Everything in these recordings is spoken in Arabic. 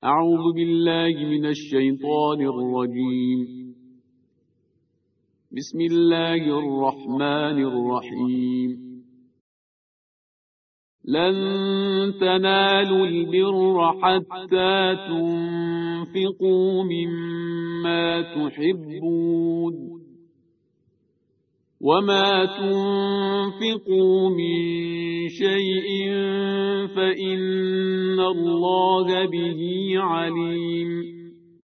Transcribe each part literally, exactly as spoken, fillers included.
أعوذ بالله من الشيطان الرجيم. بسم الله الرحمن الرحيم. لن تنالوا البر حتى تنفقوا مما تحبون، وما تنفقوا من شيء فإن الله به عليم.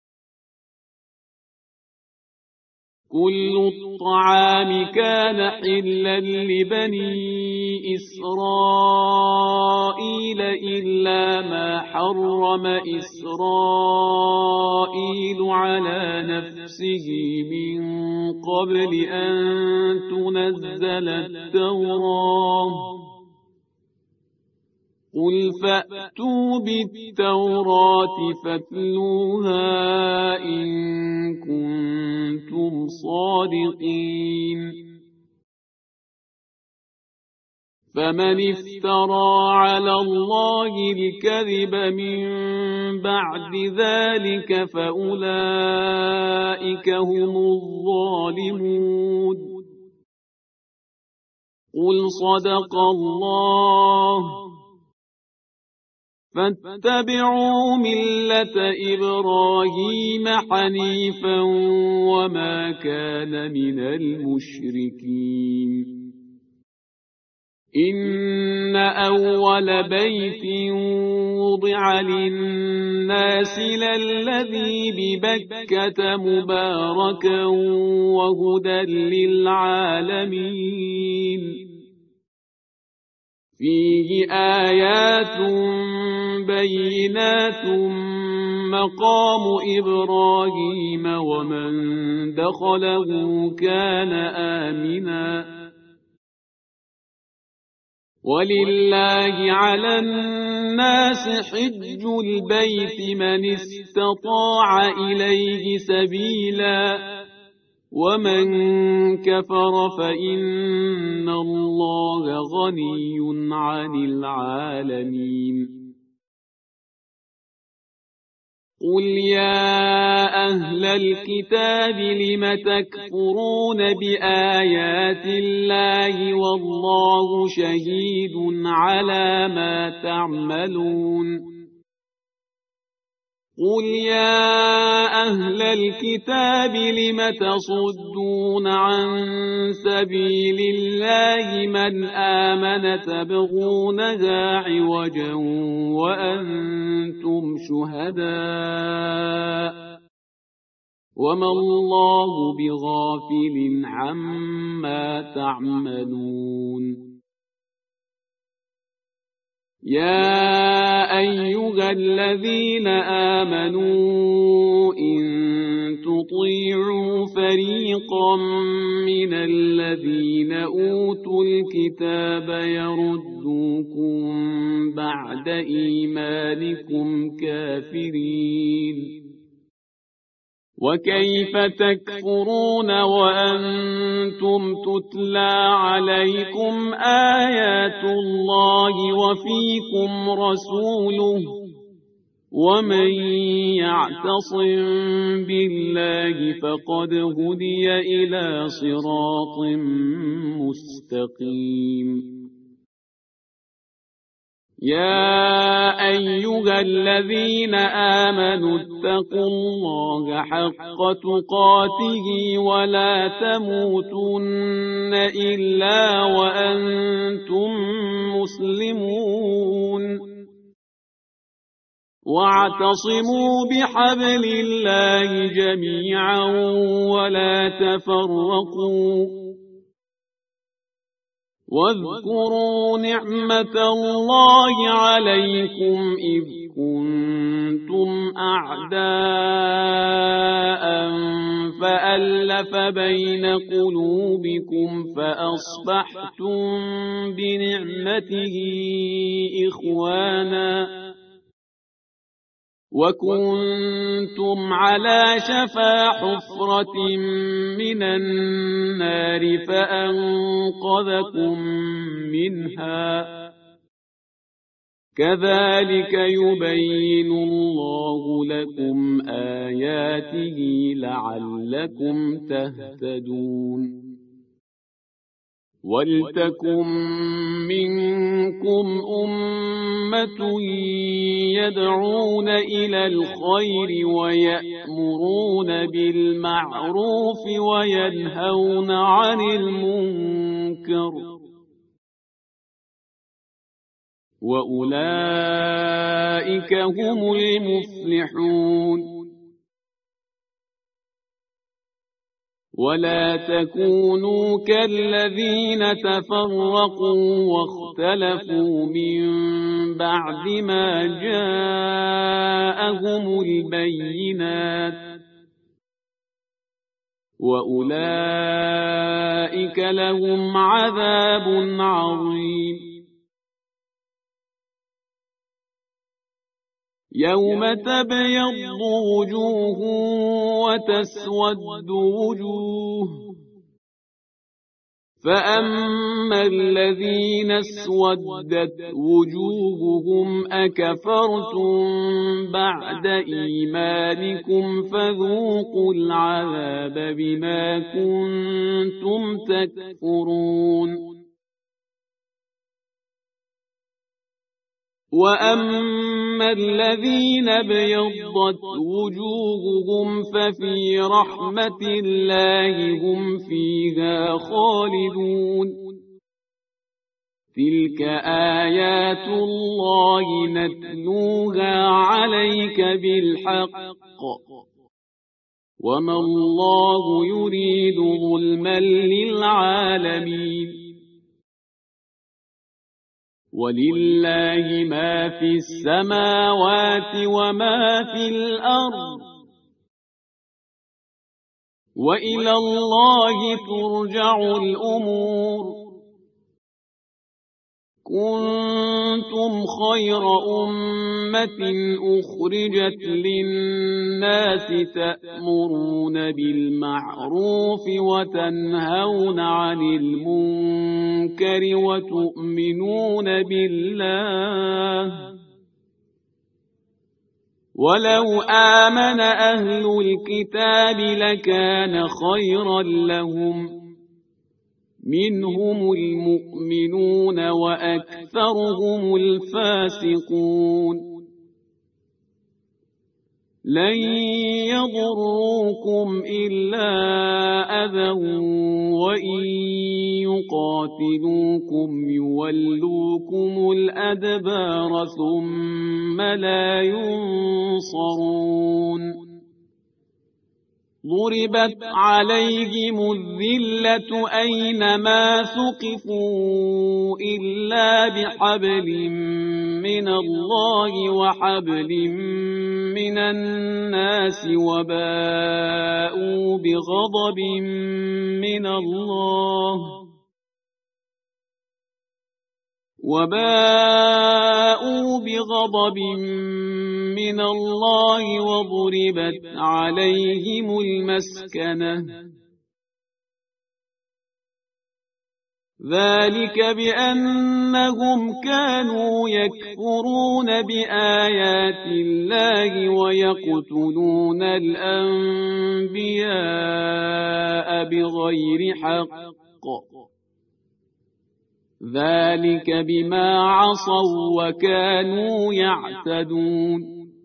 كل الطعام كان حلا لبني إسرائيل إلا ما حرم إسرائيل على نفسه من قبل أن تنزل التوراة. قل فأتوا بالتوراة فاتلوها إن كنتم صادقين. فمن افترى على الله الكذب من بعد ذلك فأولئك هم الظالمون. قل صدق الله، فاتبعوا ملة إبراهيم حنيفا وما كان من المشركين. إن أول بيت وضع للناس للذي ببكة مباركا وهدى للعالمين. فيه آيات بينات مقام إبراهيم ومن دخله كان آمنا. ولله على الناس حج البيت من استطاع إليه سبيلا، ومن كفر فإن الله غني عن العالمين. قل يا أهل الكتاب لم تكفرون بآيات الله والله شهيد على ما تعملون. قل يا أهل الكتاب لم تصدون عن سبيل الله من آمن تبغونها عوجا وأنتم شهداء وما الله بغافل عما تعملون. يا أيها الذين آمنوا إن تطيعوا فريقا من الذين أوتوا الكتاب يردوكم بعد إيمانكم كافرين. وكيف تكفرون وأنتم تتلى عليكم آيات الله وفيكم رسوله ومن يعتصم بالله فقد هدي إلى صراط مستقيم. يا أيها الذين آمنوا اتقوا الله حق تقاته ولا تموتن إلا وأنتم مسلمون. واعتصموا بحبل الله جميعا ولا تفرقوا. واذكروا نعمة الله عليكم إذ كنتم أعداء فألف بين قلوبكم فأصبحتم بنعمته إخوانا وكنتم على شفا حفرة من النار فأنقذكم منها كذلك يبين الله لكم آياته لعلكم تهتدون ولتكن منكم أمة يدعون إلى الخير ويأمرون بالمعروف وينهون عن المنكر وأولئك هم المفلحون ولا تكونوا كالذين تفرقوا واختلفوا من بعد ما جاءهم البينات وأولئك لهم عذاب عظيم يوم تبيض وجوه وتسود وجوه فأما الذين اسودت وجوههم أكفرتم بعد إيمانكم فذوقوا العذاب بما كنتم تكفرون وأما الذين ابيضت وجوههم ففي رحمة الله هم فيها خالدون تلك آيات الله نتلوها عليك بالحق وما الله يريد ظلما للعالمين ولله ما في السماوات وما في الأرض وإلى الله ترجع الأمور كنتم خير أمة أخرجت للناس تأمرون بالمعروف وتنهون عن المنكر وتؤمنون بالله ولو آمن أهل الكتاب لكان خيرا لهم منهم المؤمنون وأكثرهم الفاسقون لن يضروكم إلا أذى وإن يقاتلوكم يولوكم الأدبار ثم لا ينصرون ضربت عليهم الذلة أينما ثقفوا إلا بحبل من الله وحبل من الناس وباءوا بغضب من الله وباءوا بغضب من الله وضربت عليهم المسكنة ذلك بأنهم كانوا يكفرون بآيات الله ويقتلون الأنبياء بغير حق ذلك بما عصوا وكانوا يعتدون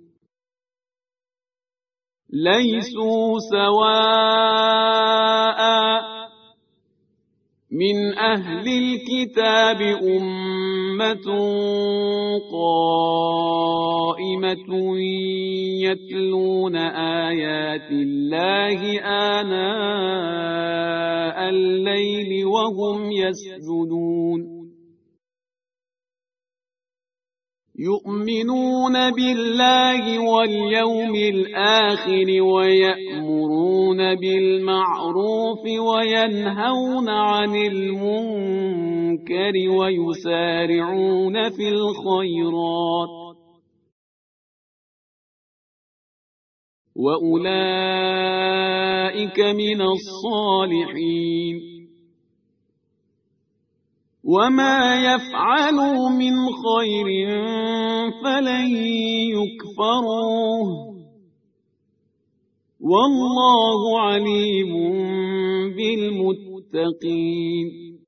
ليسوا سواء من أهل الكتاب أمة قائمة يتلون آيات الله آناء الليل وهم يسجدون يؤمنون بالله واليوم الآخر ويأمرون بالمعروف وينهون عن المنكر ويسارعون في الخيرات وأولئك من الصالحين وما يفعلوا من خير فلن يكفروه والله عليم بالمتقين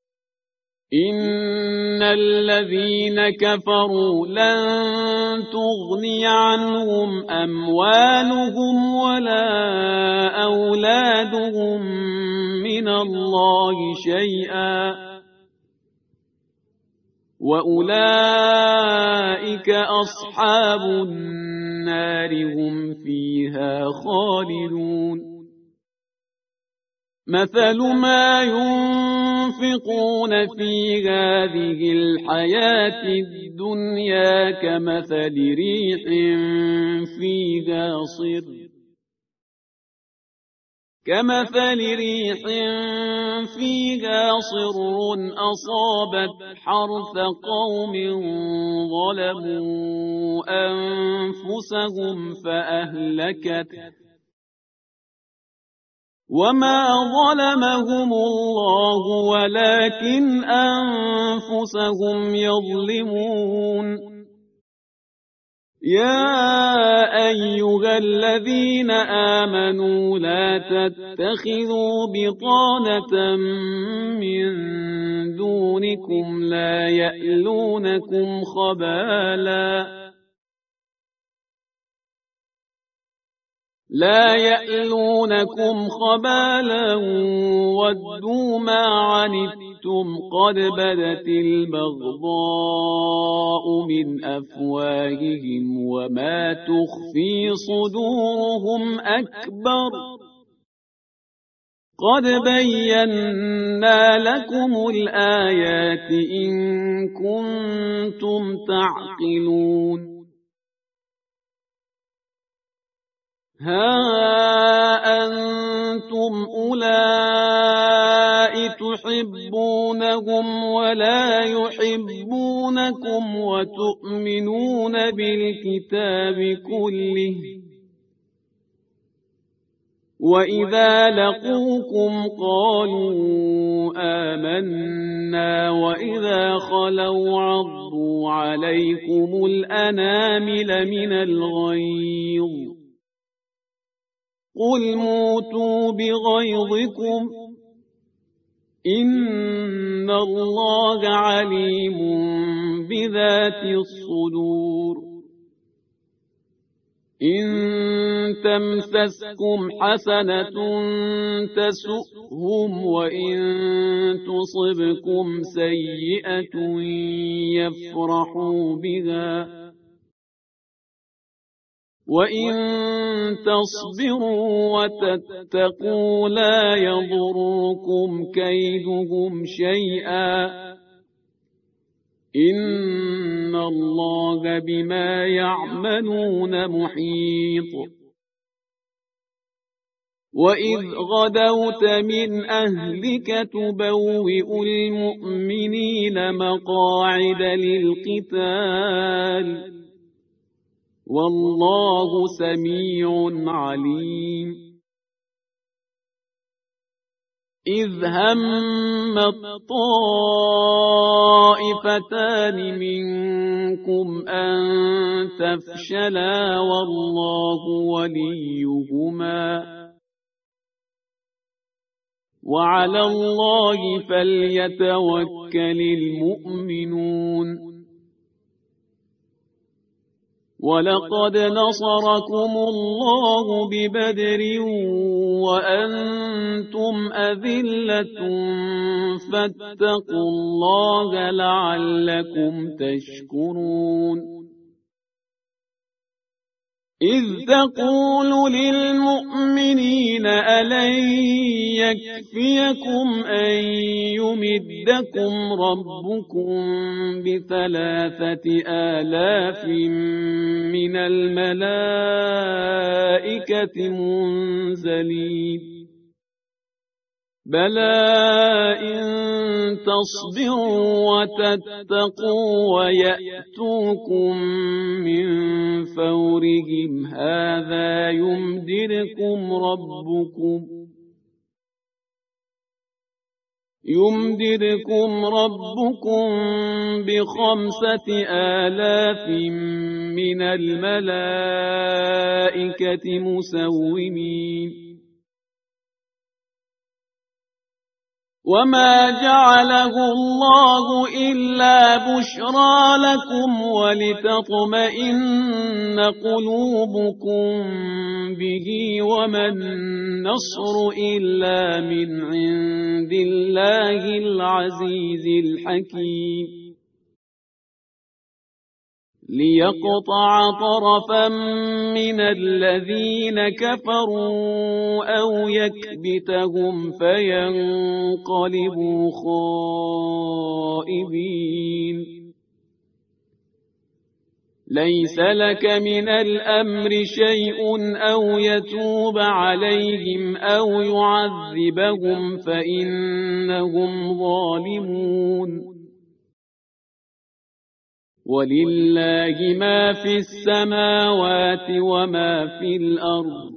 إن الذين كفروا لن تغني عنهم أموالهم ولا أولادهم من الله شيئا وأولئك أصحاب النار هم فيها خالدون مثل ما ينفقون في هذه الحياة الدنيا كمثل ريح فيها صر كمثل ريح فيها صر أصابت حرث قوم ظلموا أنفسهم فأهلكت وما ظلمهم الله ولكن أنفسهم يظلمون يا أيها الذين آمنوا لا تتخذوا بطانة من دونكم لا يألونكم خبالا لا يألونكم خبالا ودوا ما عنتم قد بدت البغضاء من أفواههم وما تخفي صدورهم أكبر قد بينا لكم الآيات إن كنتم تعقلون ها أنتم أولئك تحبونهم ولا يحبونكم وتؤمنون بالكتاب كله وإذا لقوكم قالوا آمنا وإذا خلوا عضوا عليكم الأنامل من الغيظ قل موتوا بغيظكم إن الله عليم بذات الصدور إن تمسسكم حسنة تسؤهم وإن تصبكم سيئة يفرحوا بها وإن تصبروا وتتقوا لا يضركم كيدهم شيئا إن الله بما يعملون محيط وإذ غدوت من أهلك تبوئ المؤمنين مقاعد للقتال والله سميع عليم إذ هم الطائفتان منكم أن تفشلا والله وليهما وعلى الله فليتوكل المؤمنون ولقد نصركم الله ببدر وأنتم أذلة فاتقوا الله لعلكم تشكرون إذ تقول للمؤمنين ألن يكفيكم أن يمدكم ربكم بثلاثة آلاف من الملائكة منزلين بلى إن تصبروا وتتقوا ويأتوكم من فورهم هذا يمددكم ربكم يمددكم ربكم بخمسة آلاف من الملائكة مسومين. وما جعله الله إلا بشرى لكم ولتطمئن قلوبكم به، وما النصر إلا من عند الله العزيز الحكيم. ليقطع طرفا من الذين كفروا أو يكبتهم فينقلبوا خائبين. ليس لك من الأمر شيء أو يتوب عليهم أو يعذبهم فإنهم ظالمون. ولله ما في السماوات وما في الأرض.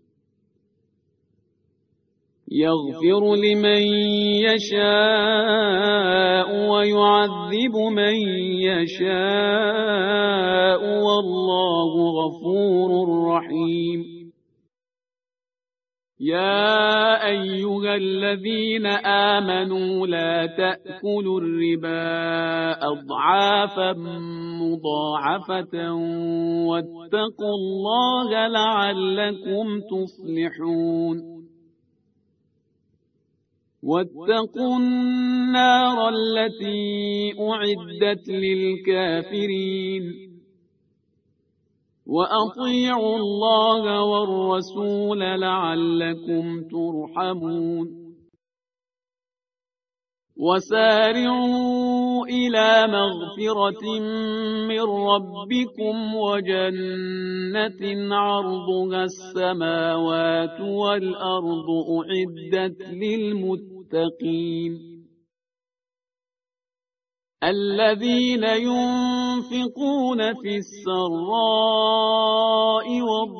يغفر لمن يشاء ويعذب من يشاء والله غفور رحيم. يا أيها الذين آمنوا لا تأكلوا الربا أضعافا مضاعفة واتقوا الله لعلكم تفلحون. واتقوا النار التي أعدت للكافرين. وأطيعوا الله والرسول لعلكم ترحمون. وسارعوا إلى مغفرة من ربكم وجنة عرضها السماوات والأرض أعدت للمتقين. الذين ينفقون في السراء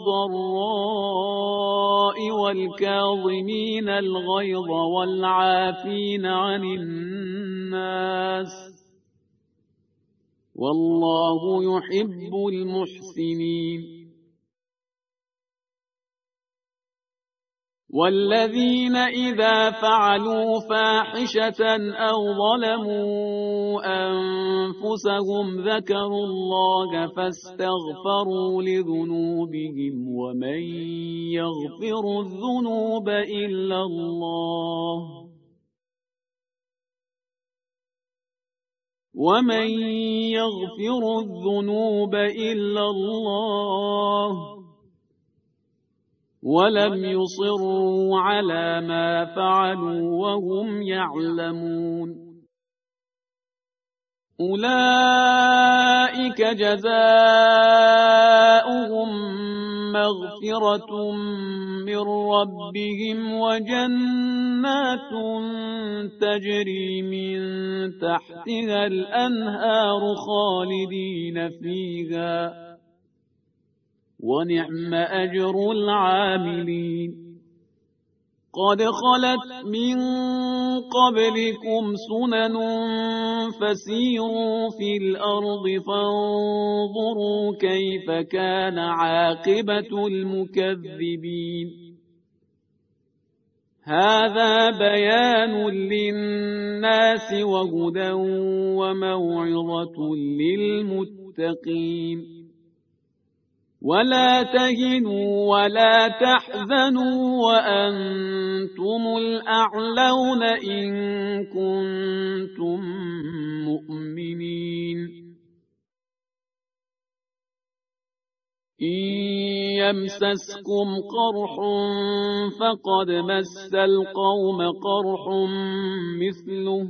والضراء والكاظمين الغيظ والعافين عن الناس والله يحب المحسنين. والذين إذا فعلوا فاحشة أو ظلموا أنفسهم ذكروا الله فاستغفروا لذنوبهم ومن يغفر الذنوب إلا الله ومن يغفر الذنوب إلا الله ولم يصروا على ما فعلوا وهم يعلمون. أولئك جزاؤهم مغفرة من ربهم وجنات تجري من تحتها الأنهار خالدين فيها ونعم أجر العاملين. قد خلت من قبلكم سنن فسيروا في الأرض فانظروا كيف كان عاقبة المكذبين. هذا بيان للناس وهدى وموعظة للمتقين. ولا تهنوا ولا تحزنوا وأنتم الأعلون إن كنتم مؤمنين. إن يمسسكم قرح فقد مس القوم قرح مثله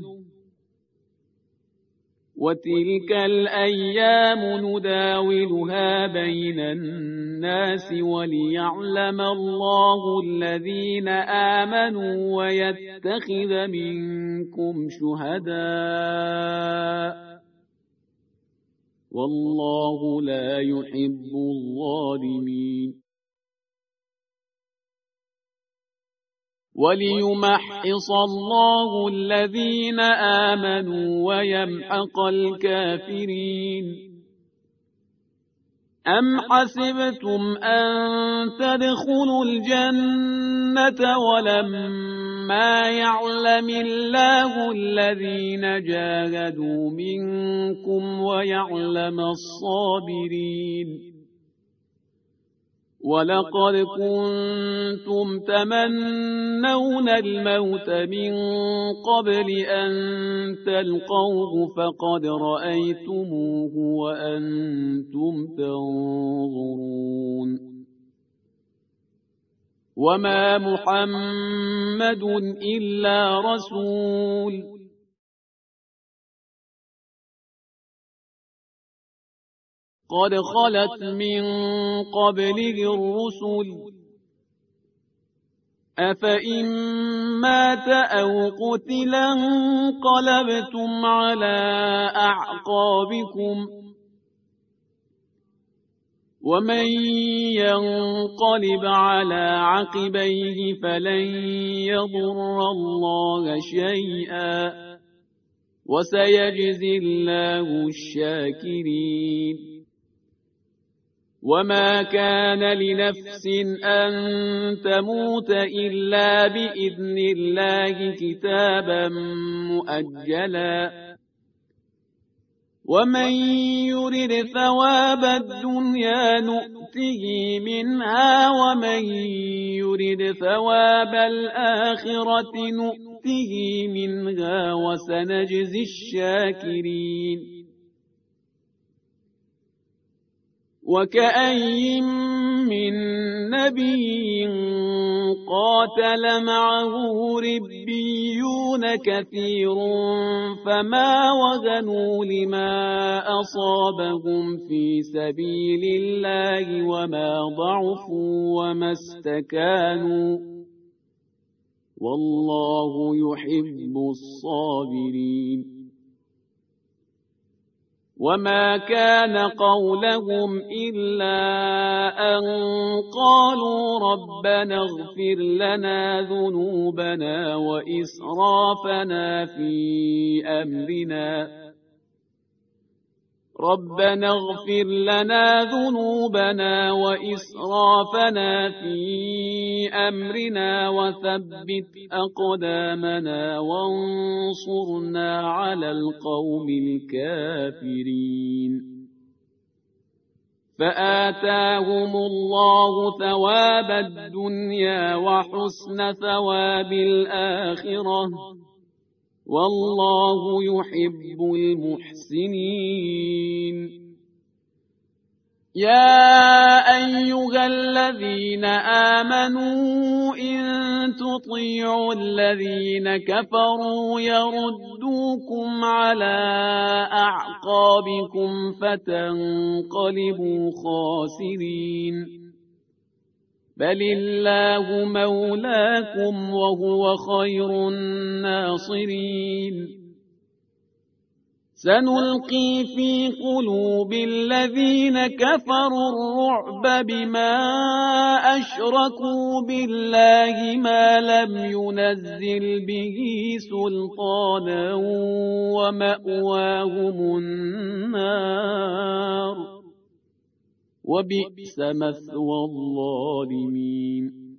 وتلك الأيام نداولها بين الناس وليعلم الله الذين آمنوا ويتخذ منكم شهداء والله لا يحب الظالمين. وليمحص الله الذين آمنوا ويمحق الكافرين. أم حسبتم أن تدخلوا الجنة ولما يعلم الله الذين جاهدوا منكم ويعلم الصابرين؟ ولقد كنتم تمنون الموت من قبل أن تلقوه فقد رأيتموه وأنتم تنظرون. وما محمد إلا رسول قد خلت من قبله الرسل أفإن مات أو قتلا انقلبتم على أعقابكم ومن ينقلب على عقبيه فلن يضر الله شيئا وسيجزي الله الشاكرين. وما كان لنفس أن تموت إلا بإذن الله كتابا مؤجلا ومن يرد ثواب الدنيا نؤته منها ومن يرد ثواب الآخرة نؤته منها وسنجزي الشاكرين. وكأين من نبي قاتل معه ربيون كثير فما وهنوا لما أصابهم في سبيل الله وما ضعفوا وما استكانوا والله يحب الصابرين. وما كان قولهم إلا أن قالوا ربنا اغفر لنا ذنوبنا وإسرافنا في أمرنا ربنا اغفر لنا ذنوبنا وإسرافنا في أمرنا وثبت أقدامنا وانصرنا على القوم الكافرين. فآتاهم الله ثواب الدنيا وحسن ثواب الآخرة والله يحب المحسنين. يا أيها الذين آمنوا إن تطيعوا الذين كفروا يردوكم على أعقابكم فتنقلبوا خاسرين. بل الله مولاكم وهو خير الناصرين. سنلقي في قلوب الذين كفروا الرعب بما أشركوا بالله ما لم ينزل به سلطانا ومأواهم النار وبئس مثوى الظالمين.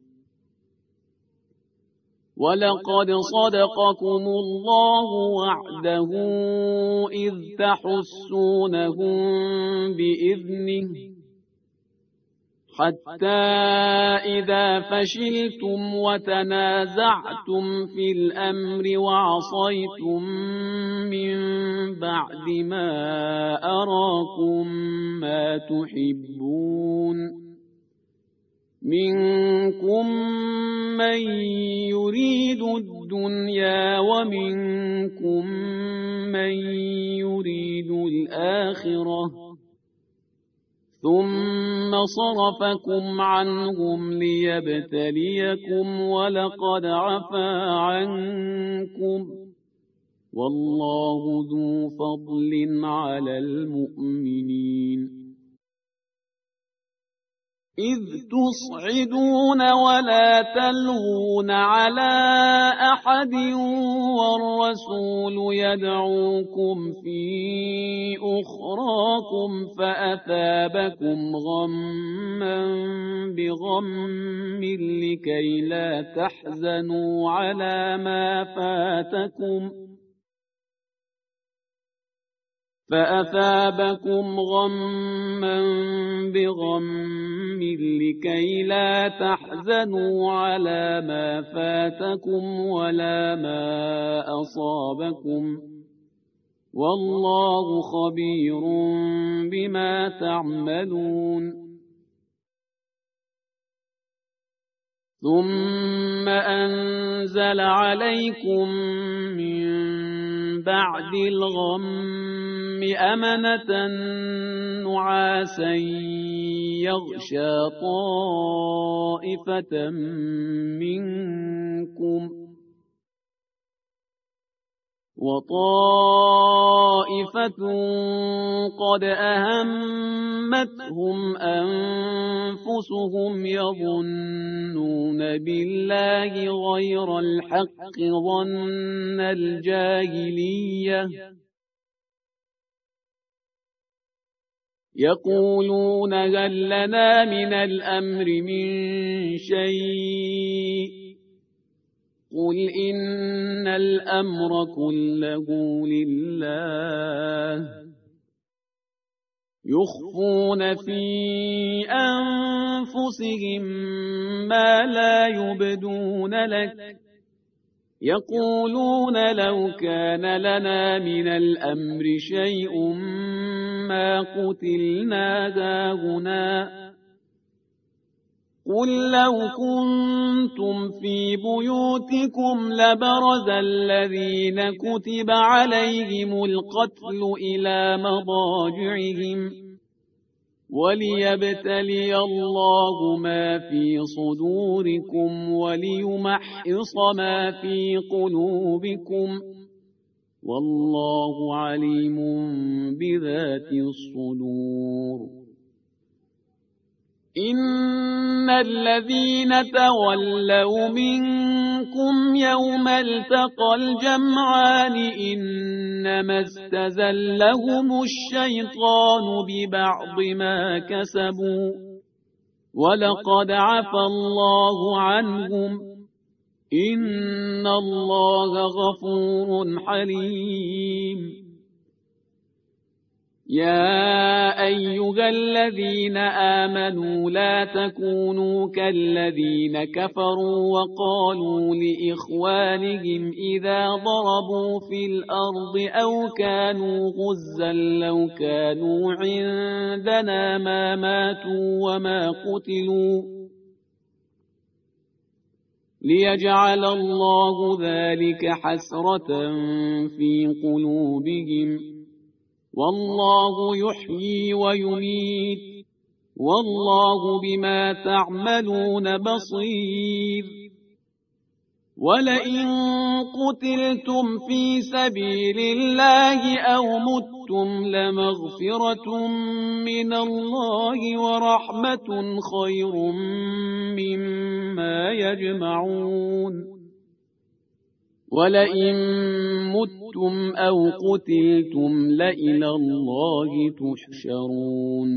ولقد صدقكم الله وعده إذ تحسونهم بإذنه حتى إذا فشلتم وتنازعتم في الأمر وعصيتم من بعد ما أراكم ما تحبون منكم من يريد الدنيا ومنكم من يريد الآخرة ثم صرفكم عنهم ليبتليكم ولقد عفا عنكم والله ذو فضل على المؤمنين. إذ تصعدون ولا تلوون على أحد والرسول يدعوكم في أخراكم فأثابكم غما بغم لكي لا تحزنوا على ما فاتكم فأثابكم غما بغم لكي لا تحزنوا على ما فاتكم ولا ما أصابكم والله خبير بما تعملون ثم أنزل عليكم من بعد الغم أمنة نعاسا يغشى طائفة منكم وطائفة قد أهمتهم أنفسهم يظنون بالله غير الحق ظن الجاهلية يقولون هل لنا من الأمر من شيء قل إن الأمر كله لله يخفون في أنفسهم ما لا يبدون لك يقولون لو كان لنا من الأمر شيء ما قتلنا هاهنا قل لو كنتم في بيوتكم لبرز الذين كتب عليهم القتل إلى مضاجعهم وليبتلي الله ما في صدوركم وليمحص ما في قلوبكم والله عليم بذات الصدور إن الذين تولوا منكم يوم التقى الجمعان إنما استزلهم الشيطان ببعض ما كسبوا ولقد عفى الله عنهم إن الله غفور حليم يا أيها الذين آمنوا لا تكونوا كالذين كفروا وقالوا لإخوانهم إذا ضربوا في الأرض أو كانوا غزا لو كانوا عندنا ما ماتوا وما قتلوا ليجعل الله ذلك حسرة في قلوبهم والله يحيي ويميت والله بما تعملون بصير ولئن قتلتم في سبيل الله أو متم لمغفرة من الله ورحمة خير مما يجمعون ولئن متم أو قتلتم لإلى الله تحشرون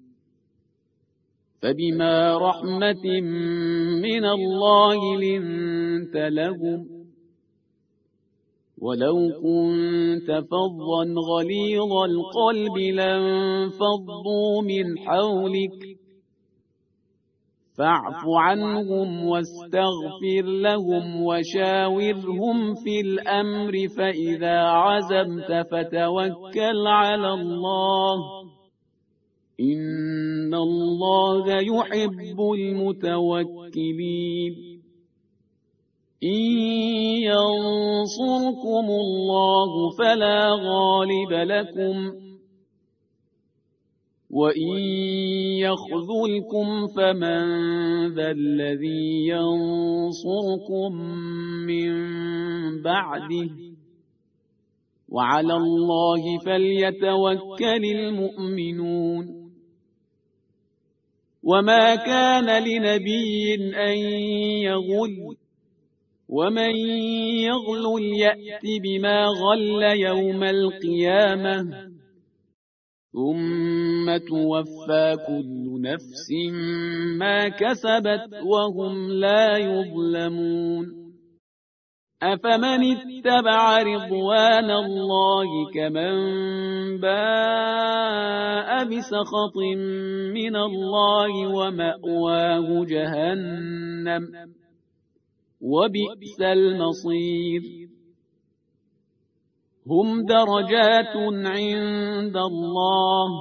فبما رحمة من الله لنت لهم ولو كنت فظا غليظ القلب لانفضوا من حولك فاعف عنهم واستغفر لهم وشاورهم في الأمر فإذا عزمت فتوكل على الله إن الله يحب المتوكلين إن ينصركم الله فلا غالب لكم وإن يخذلكم فمن ذا الذي ينصركم من بعده وعلى الله فليتوكل المؤمنون وما كان لنبي أن يغل ومن يغل يأت بما غل يوم القيامة ثم توفى كل نفس ما كسبت وهم لا يظلمون أفمن اتبع رضوان الله كمن باء بسخط من الله ومأواه جهنم وبئس المصير هم درجات عند الله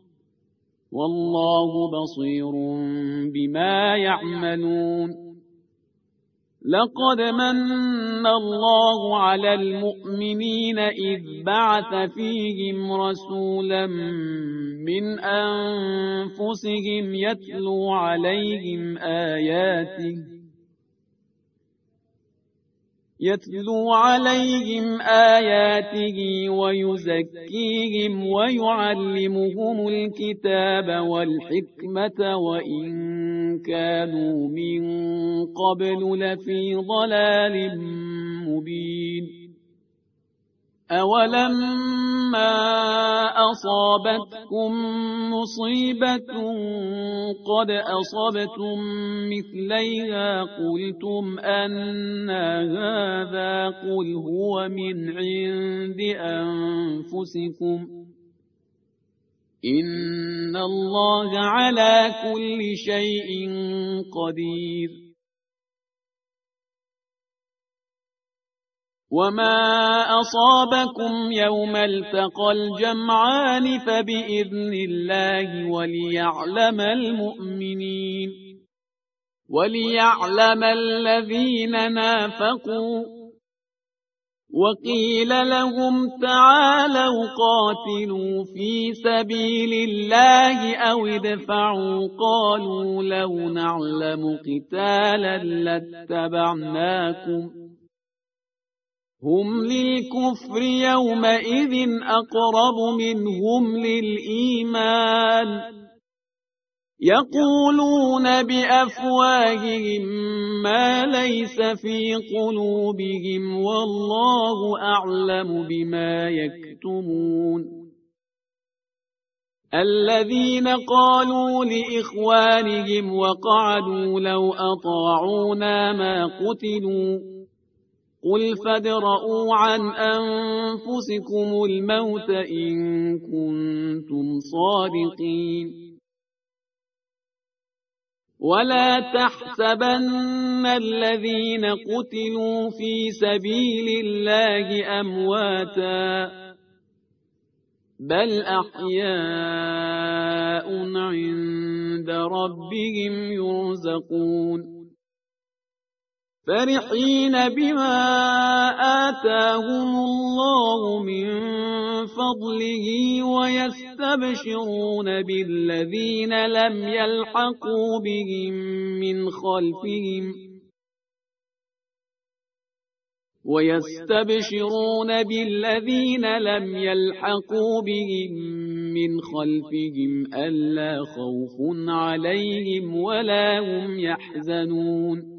والله بصير بما يعملون لقد من الله على المؤمنين إذ بعث فيهم رسولا من أنفسهم يتلو عليهم آياته يتلو عليهم آياته ويزكيهم ويعلمهم الكتاب والحكمة وإن كانوا من قبل لفي ضلال مبين أولما أصابتكم مصيبة قد أصبتم مثليها قلتم أنى هذا قل هو من عند أنفسكم إن الله على كل شيء قدير وما أصابكم يوم التقى الجمعان فبإذن الله وليعلم المؤمنين وليعلم الذين نافقوا وقيل لهم تعالوا قاتلوا في سبيل الله أو ادفعوا قالوا لو نعلم قتالا لاتبعناكم هم للكفر يومئذ أقرب منهم للإيمان يقولون بأفواههم ما ليس في قلوبهم والله أعلم بما يكتمون الذين قالوا لإخوانهم وقعدوا لو أطاعونا ما قتلوا قل فادرءوا عن أنفسكم الموت إن كنتم صادقين ولا تحسبن الذين قتلوا في سبيل الله أمواتا بل أحياء عند ربهم يرزقون فرحين بما آتاهم الله من فضله ويستبشرون بالذين لم يلحقوا بهم من خلفهم ويستبشرون بالذين لم يلحقوا بهم من خلفهم ألا خوف عليهم ولا هم يحزنون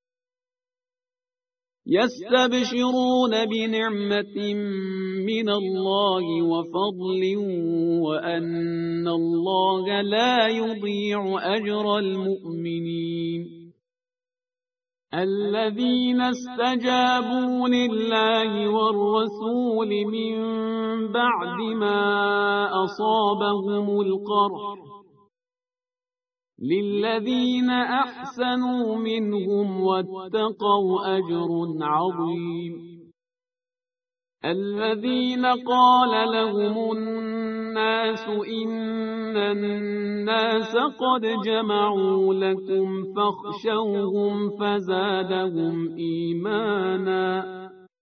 يستبشرون بنعمة من الله وفضل وأن الله لا يضيع أجر المؤمنين الذين استجابوا لله والرسول من بعد ما أصابهم القرح للذين أحسنوا منهم واتقوا أجر عظيم الذين قال لهم الناس إن الناس قد جمعوا لكم فاخشوهم فزادهم إيمانا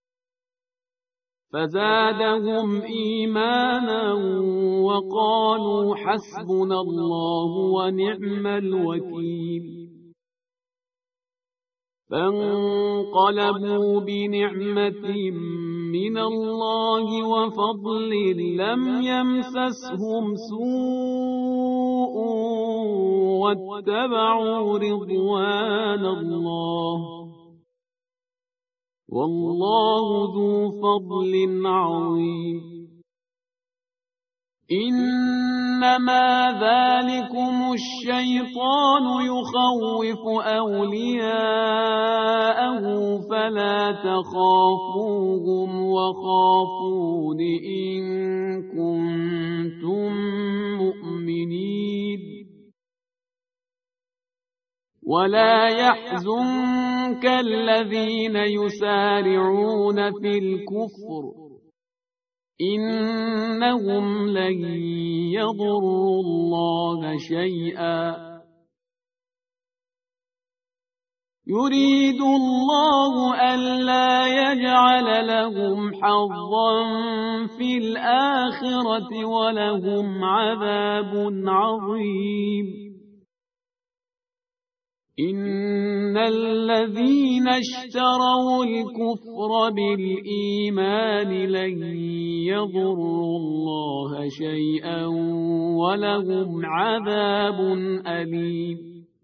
فزادهم إيمانا وقالوا حسبنا الله ونعم الوكيل فانقلبوا بنعمة من الله وفضل لم يمسسهم سوء واتبعوا رضوان الله والله ذو فضل عظيم. إنما ذلكم الشيطان يخوف أولياءه فلا تخافوهم وخافون إن كنتم مؤمنين. ولا يحزنك الذين يسارعون في الكفر إنهم لن يضروا الله شيئا يريد الله ألا يجعل لهم حظا في الآخرة ولهم عذاب عظيم. إن الذين اشتروا الكفر بالإيمان لن يضروا الله شيئا ولهم عذاب أليم.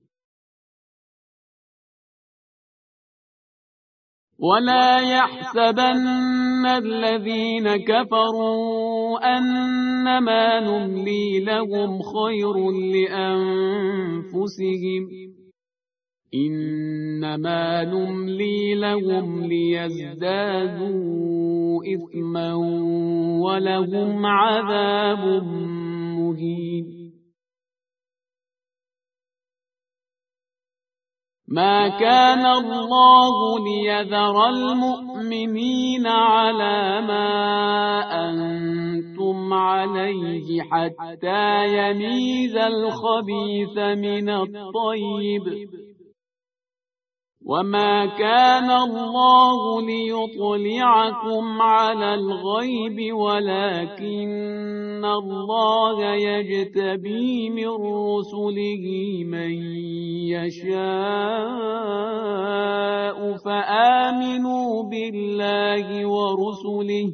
ولا يحسبن الذين كفروا أنما نملي لهم خير لأنفسهم إنما نملي لهم ليزدادوا إثما ولهم عذاب مهين. ما كان الله ليذر المؤمنين على ما أنتم عليه حتى يميز الخبيث من الطيب وما كان الله ليطلعكم على الغيب ولكن الله يجتبي من رسله من يشاء فآمنوا بالله ورسله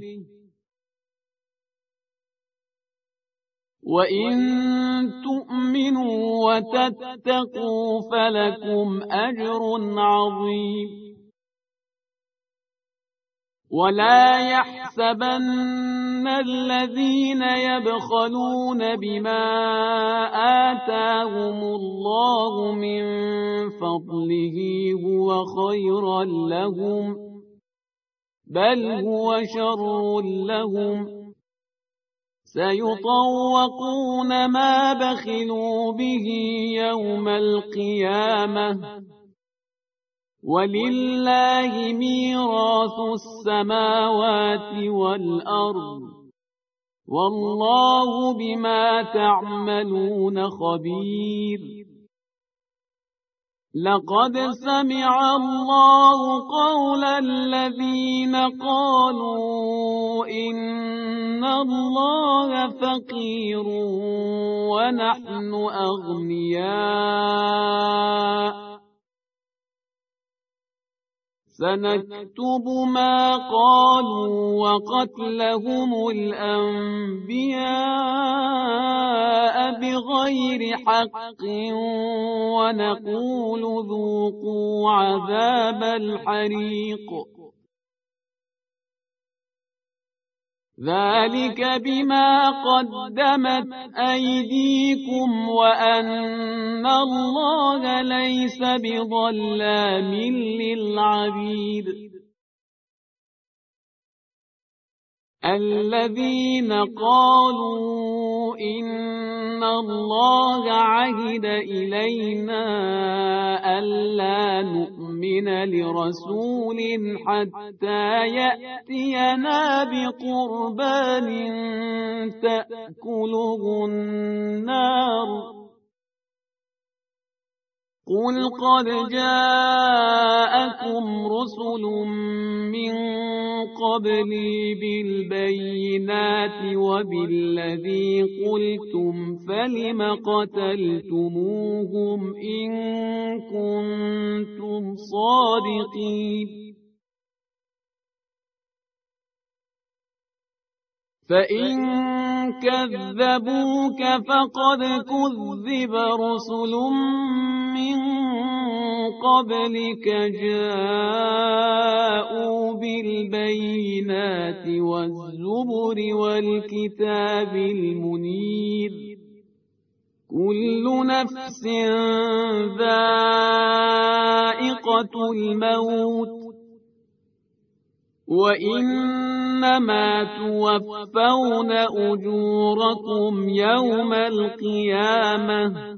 وإن تؤمنوا وتتقوا فلكم أجر عظيم. ولا يحسبن الذين يبخلون بما آتاهم الله من فضله هو خيرا لهم بل هو شر لهم سيطوقون ما بخلوا به يوم القيامة ولله ميراث السماوات والأرض والله بما تعملون خبير. لقد سمع الله قول الذين قالوا إن الله فقير ونحن أغنياء سنكتب ما قالوا وقتلهم الأنبياء بغير حق ونقول ذوقوا عذاب الحريق ذلك بما قدمت أيديكم وأن الله ليس بظلام للعبيد. الذين قالوا إن الله عهد إلينا ألا نؤمن لرسول حتى يأتينا بقربان تأكله النار قل قد جاءكم رسل من قبلي بالبينات وبالذي قلتم فلم قتلتموهم إن كنتم صادقين فإن كذبوك فقد كذب رسل من قبلك جاءوا بالبينات والزبر والكتاب المنير كل نفس ذائقة الموت وإنما توفون أجوركم يوم القيامة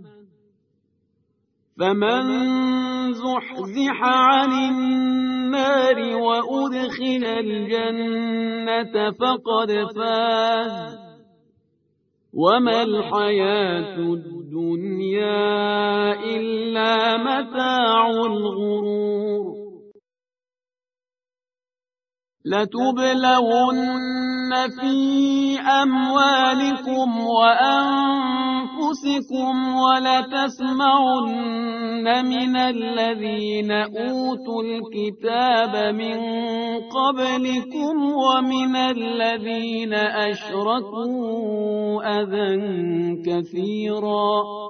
فمن زحزح عن النار وأدخل الجنة فقد فاز وما الحياة الدنيا إلا متاع الغرور لتبلون في أموالكم وأنفسكم ولتسمعن من الذين أوتوا الكتاب من قبلكم ومن الذين أشركوا أذى كثيرا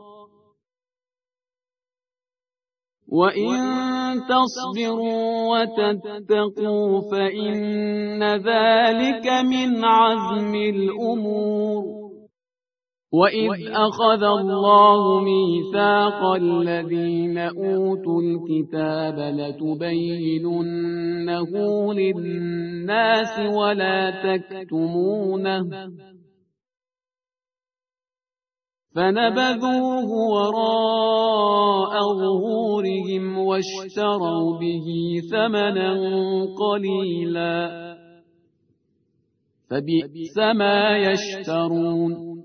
وإن تصبروا وتتقوا فإن ذلك من عزم الأمور وإذ أخذ الله ميثاق الذين أوتوا الكتاب لتبيننه للناس ولا تكتمونه فنبذوه وراء ظهورهم واشتروا به ثمنا قليلا فبئس ما يشترون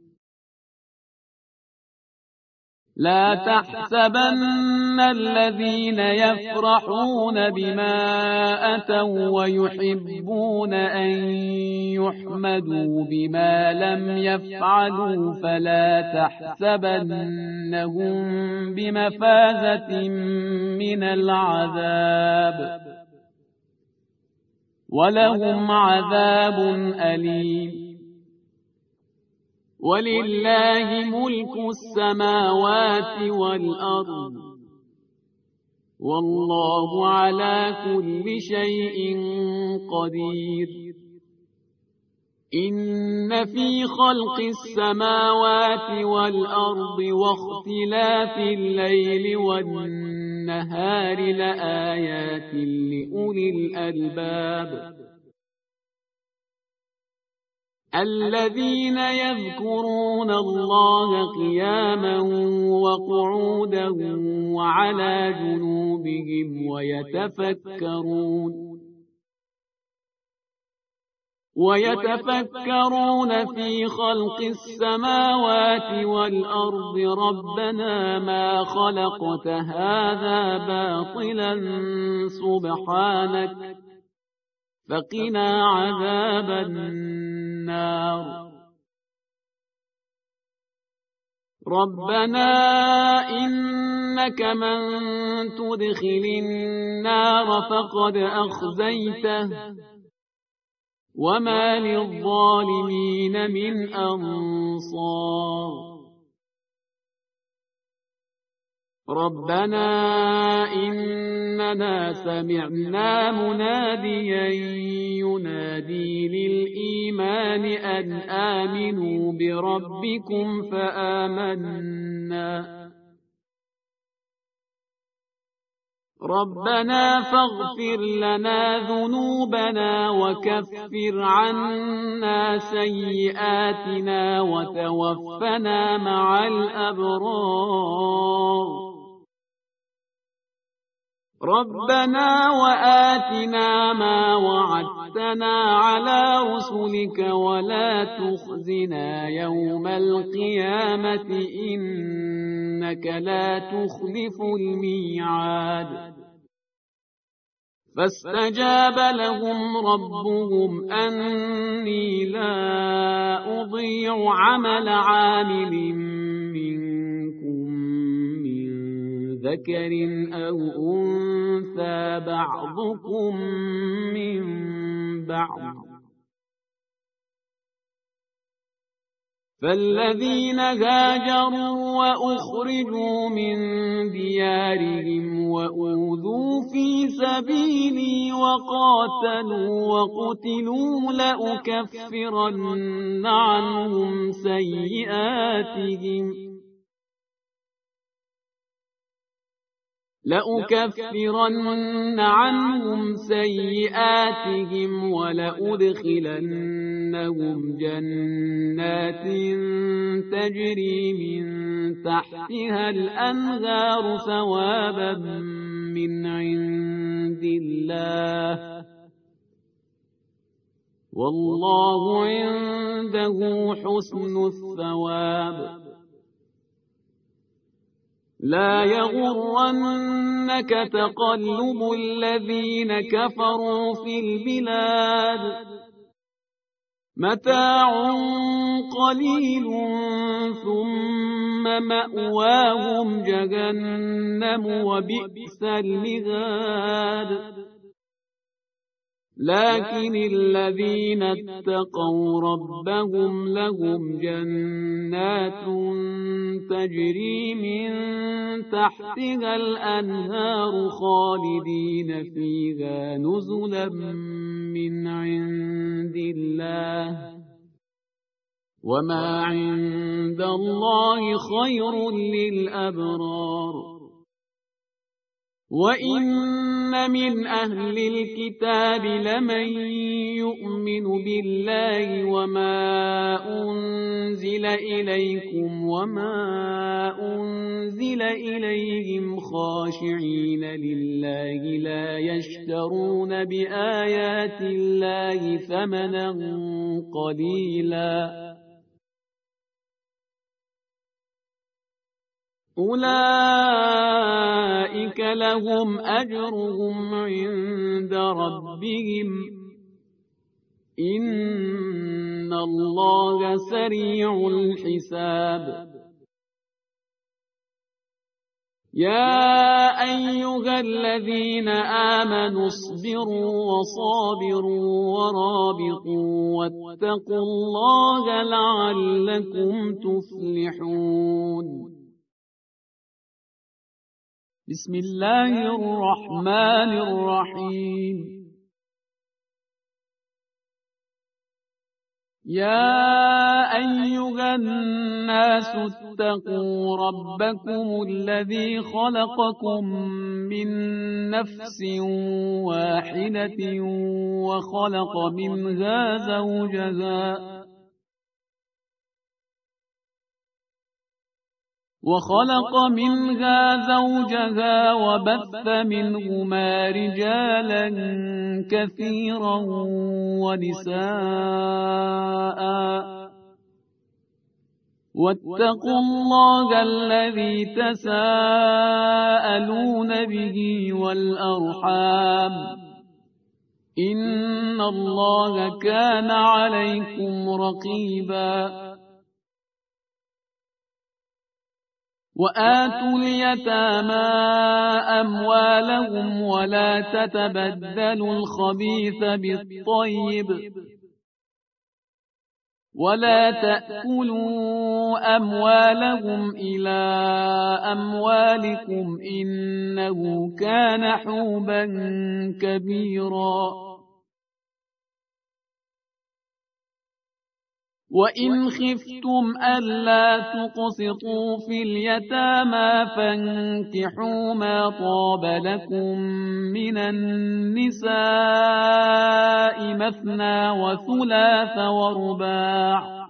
لا تحسبن الذين يفرحون بما أتوا ويحبون أن يحمدوا بما لم يفعلوا فلا تحسبنهم بمفازة من العذاب ولهم عذاب أليم ولله ملك السماوات والأرض والله على كل شيء قدير إن في خلق السماوات والأرض واختلاف الليل والنهار لآيات لأولي الألباب الذين يذكرون الله قياما وقعودا وعلى جنوبهم ويتفكرون ويتفكرون في خلق السماوات والأرض ربنا ما خلقت هذا باطلا سبحانك فقنا عذاب النار ربنا إنك من تدخل النار فقد أخزيته وما للظالمين من أنصار ربنا إننا سمعنا مناديا ينادي للإيمان أن آمنوا بربكم فآمنا ربنا فاغفر لنا ذنوبنا وكفر عنا سيئاتنا وتوفنا مع الأبرار ربنا وآتنا ما وعدتنا على رسلك ولا تخزنا يوم القيامة إنك لا تخلف الميعاد فاستجاب لهم ربهم أني لا أضيع عمل عامل منكم من ذكر أو أنثى بعضكم من بعض فالذين هاجروا وأخرجوا من ديارهم وأوذوا في سبيلي وقاتلوا وقتلوا لأكفرن عنهم سيئاتهم لأكفرن عنهم سيئاتهم ولأدخلنهم جنات تجري من تحتها الأنهار ثوابا من عند الله والله عنده حسن الثواب. لا يغرنك تقلب الذين كفروا في البلاد متاع قليل ثم مأواهم جهنم وبئس المهاد. لكن الذين اتقوا ربهم لهم جنات تجري من تحتها الأنهار خالدين فيها نزلا من عند الله وما عند الله خير للأبرار. وإن من أهل الكتاب لمن يؤمن بالله وما أنزل إليكم وما أنزل إليهم خاشعين لله لا يشترون بآيات الله ثمنا قليلا أولئك لهم أجرهم عند ربهم إن الله سريع الحساب. يا أيها الذين آمنوا اصبروا وصابروا ورابطوا واتقوا الله لعلكم تفلحون. بسم الله الرحمن الرحيم. يا أيها الناس اتقوا ربكم الذي خلقكم من نفس واحدة وخلق منها زوجها وخلق منها زوجها وبث منهما رجالا كثيرا ونساء واتقوا الله الذي تساءلون به والأرحام إن الله كان عليكم رقيبا. وآتوا اليتامى أموالهم ولا تتبدلوا الخبيث بالطيب ولا تأكلوا أموالهم إلى أموالكم إنه كان حوبا كبيرا. وإن خفتم ألا تقسطوا في اليتامى فانكحوا ما طاب لكم من النساء مثنى وثلاث ورباع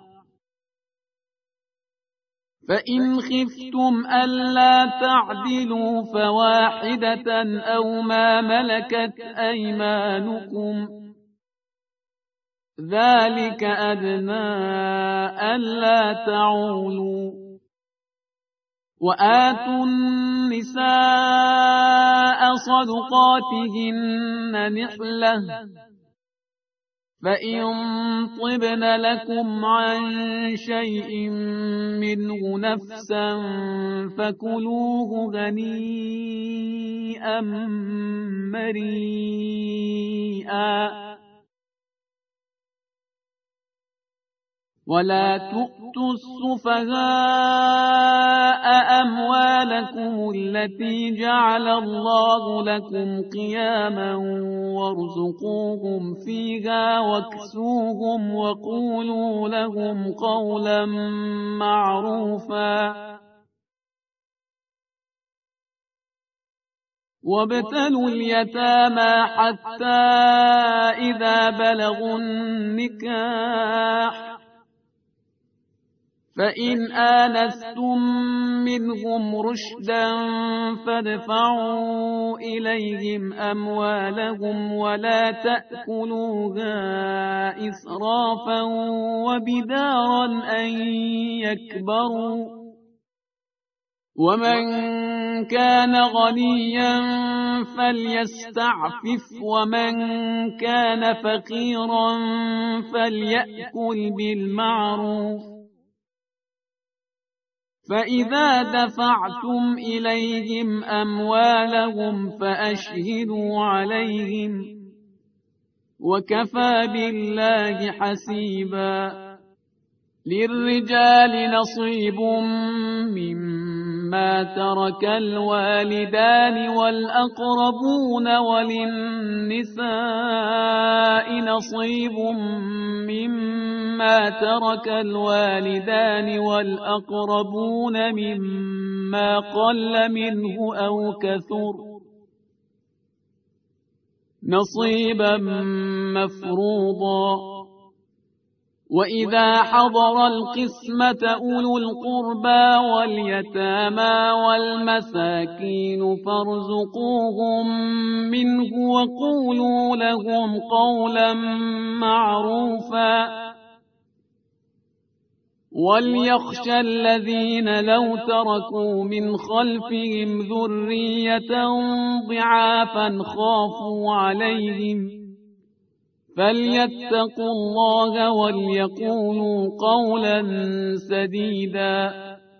فإن خفتم ألا تعدلوا فواحدة أو ما ملكت أيمانكم ذلك أدنى ألا تعولوا. وآتوا النساء صدقاتهن نحلة فإن طبن لكم عن شيء منه نفسا فكلوه هنيئا مريئا. ولا تؤتوا السفهاء أموالكم التي جعل الله لكم قياما وارزقوهم فيها واكسوهم وقولوا لهم قولا معروفا وابتلوا اليتامى حتى إذا بلغوا النكاح فإن آنستم منهم رشدا فادفعوا إليهم أموالهم ولا تأكلوها إسرافا وبدارا أن يكبروا ومن كان غنيا فليستعفف ومن كان فقيرا فليأكل بالمعروف فإذا دفعتم إليهم أموالهم فأشهدوا عليهم وكفى بالله حسيبا للرجال نصيب مما ترك الوالدان والأقربون وللنساء نصيب مما ترك الوالدان والأقربون مما قل منه أو كثر نصيبا مفروضا وإذا حضر القسمة أولو القربى واليتامى والمساكين فارزقوهم منه وقولوا لهم قولا معروفا وليخشى الذين لو تركوا من خلفهم ذرية ضعافا خافوا عليهم فليتقوا الله وليقولوا قولا سديدا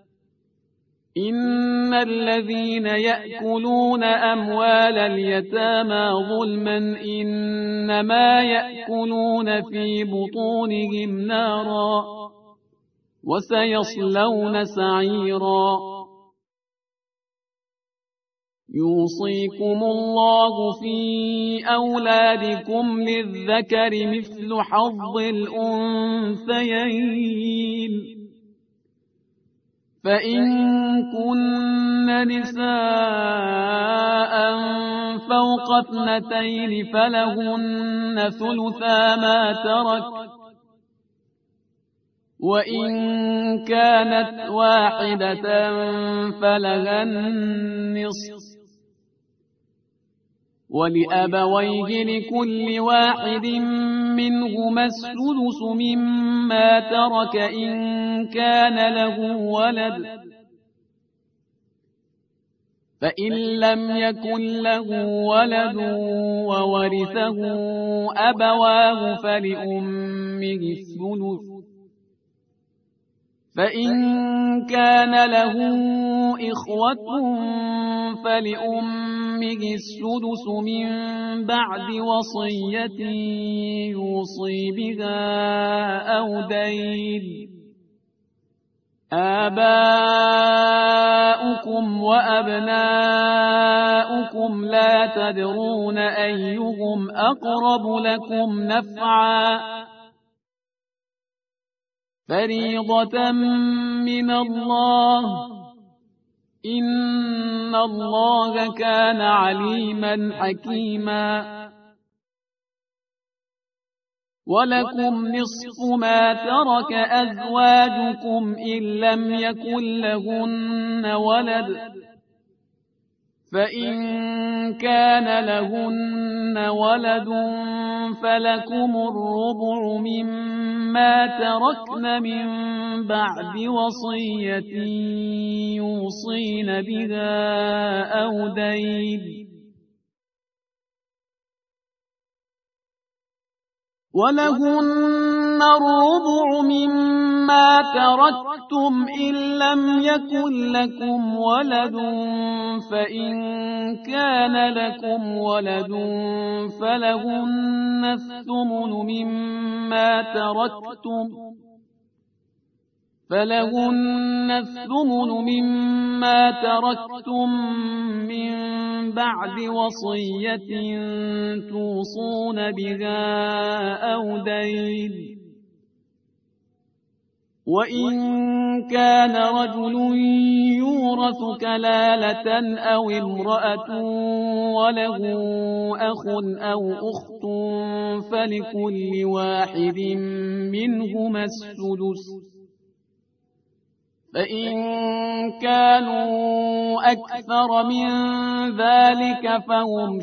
إن الذين يأكلون أموال اليتامى ظلما إنما يأكلون في بطونهم نارا وسيصلون سعيرا يوصيكم الله في أولادكم للذكر مثل حظ الأنثيين فإن كن نساء فوق اثنتين فلهن ثلثا ما ترك وإن كانت واحدة فلها النصف ولأبويه لكل واحد منهما السدس مما ترك إن كان له ولد فإن لم يكن له ولد وورثه أبواه فلأمه الثلث فإن كان له إخوة فلأمه السدس من بعد وصية يوصي بها أو دين آباؤكم وأبناؤكم لا تدرون أيهم أقرب لكم نفعا فريضة من الله إن الله كان عليما حكيما ولكم نصف ما ترك أزواجكم إن لم يكن لهن ولد فإن كان لهن ولد فلكم الربع مما تركن من بعد وصية يوصين بها أو دين ولهن الربع مما تركتم إن لم يكن لكم ولد فإن كان لكم ولد فلهن الثمن مما تركتم فلهن الثمن مما تركتم من بعد وصية توصون بها أو دين، وإن كان رجل يورث كلالة أو امرأة وله أخ أو أخت فلكل واحد منهما السدس، فإن كانوا أكثر من ذلك فهم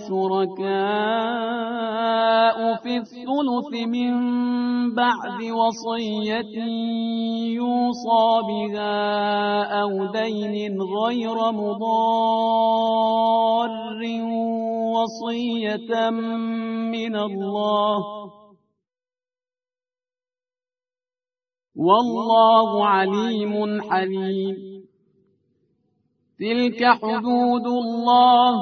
شركاء في الثلث من بعد وصية يوصى بها أو دين غير مضار وصية من الله، والله عليم حليم. تلك حدود الله،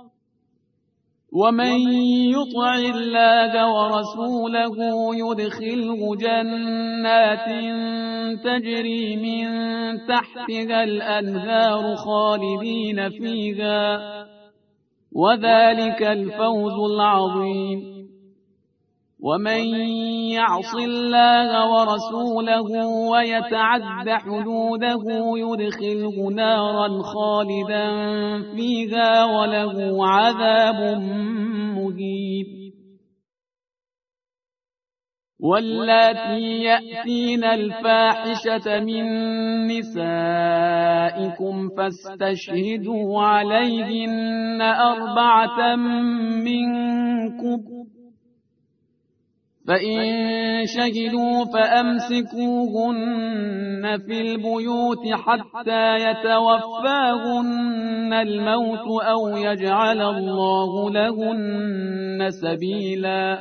ومن يطع الله ورسوله يدخله جنات تجري من تحتها الأنهار خالدين فيها، وذلك الفوز العظيم. ومن يعص الله ورسوله ويتعد حدوده يدخله نارا خالدا فيها وله عذاب مهين. واللاتي يأتين الفاحشة من نسائكم فاستشهدوا عليهن أربعة منكم، فإن شهدوا فأمسكوهن في البيوت حتى يتوفاهن الموت أو يجعل الله لهن سبيلا.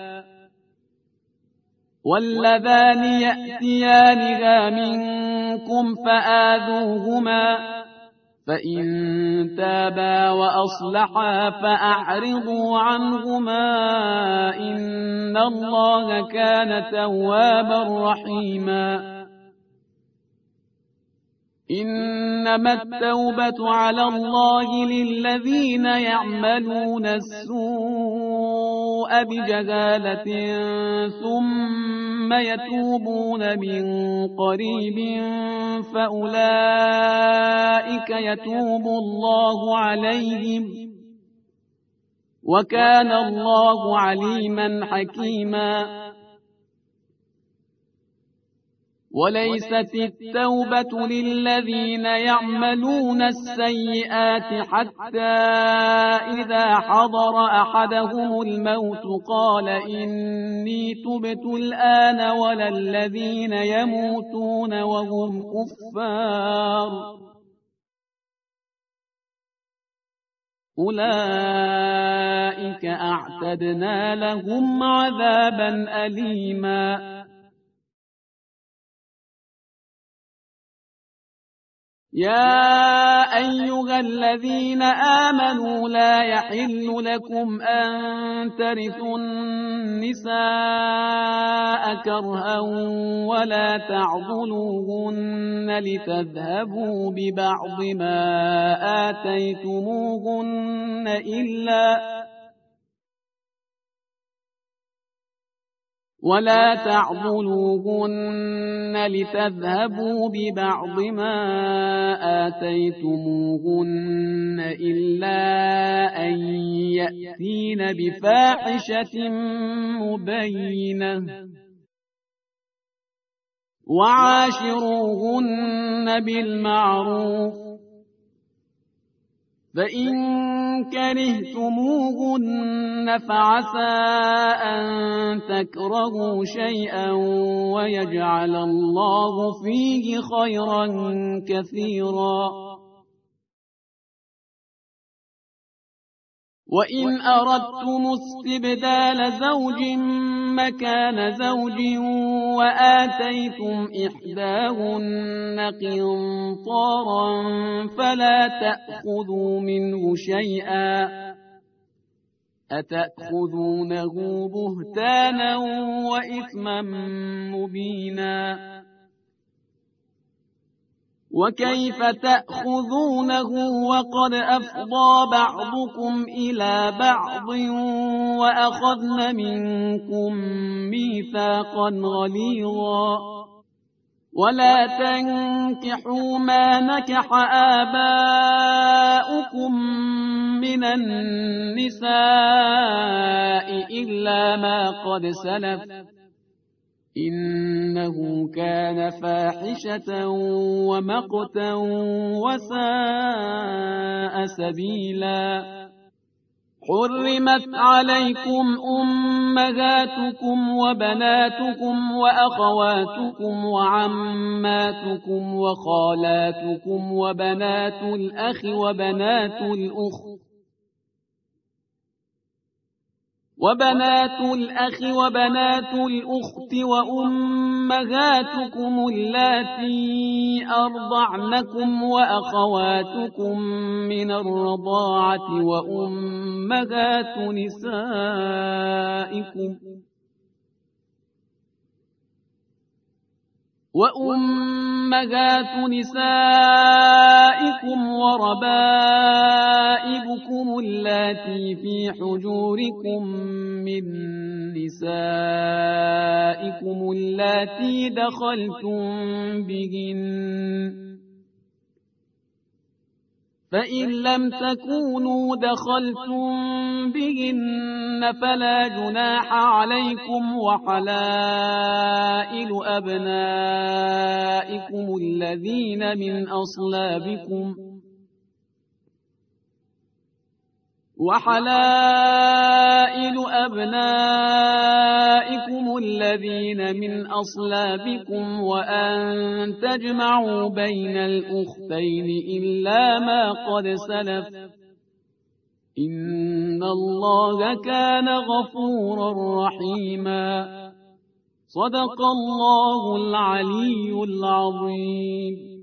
واللذان يأتيانها منكم فآذوهما، فإن تابا وأصلحا فأعرضوا عنهما إن الله كان توابا رحيما. إنما التوبة على الله للذين يعملون السوء بجهالة ثم يتوبون من قريب فأولئك يتوب الله عليهم، وكان الله عليما حكيما. وليست التوبة للذين يعملون السيئات حتى إذا حضر أحدهم الموت قال إني تبت الآن، ولا الذين يموتون وهم كفار أولئك أعتدنا لهم عذابا أليما. يا أيها الذين آمنوا لا يحل لكم أن ترثوا النساء كرها ولا تعضلوهن لتذهبوا ببعض ما آتيتموهن إلا ولا تعضلوهن لتذهبوا ببعض ما آتيتموهن إلا أن يأتين بفاحشة مبينة، وعاشروهن بالمعروف، فإن كرهتموهن فعسى أن تكرهوا شيئا ويجعل الله فيه خيرا كثيرا. وإن أردتم استبدال زوج مكان زوج وآتيتم إحداهن قنطارا فلا تأخذوا منه شيئا، أتأخذونه بهتانا وإثما مبينا. وكيف تأخذونه وقد أفضى بعضكم إلى بعض وأخذن منكم ميثاقا غليظا ولا تنكحوا ما نكح آباؤكم من النساء إلا ما قد سلف إنه كان فاحشة ومقتا وساء سبيلا. حرمت عليكم أمهاتكم وبناتكم وأخواتكم وعماتكم وخالاتكم وبنات الأخ وبنات الأخت وبنات الأخ وبنات الأخت وأمهاتكم اللاتي أرضعنكم وأخواتكم من الرضاعة وأمهات نسائكم وأمهات نسائكم وربائبكم اللاتي في حجوركم من نسائكم اللاتي دخلتم بهن فإن لم تكونوا دخلتم بهن فلا جناح عليكم وحلائل أبنائكم الذين من أصلابكم وحلائل أبنائكم الذين من أصلابكم وأن تجمعوا بين الأختين إلا ما قد سلف إن الله كان غفورا رحيما. صدق الله العلي العظيم.